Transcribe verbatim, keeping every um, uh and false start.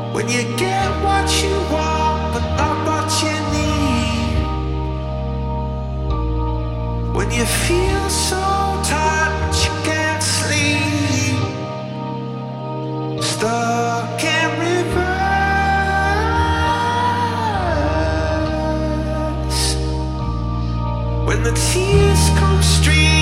When you get what you want, but not what you need. When you feel so tired, but you can't sleep. Stuck in reverse. When the tears come streaming.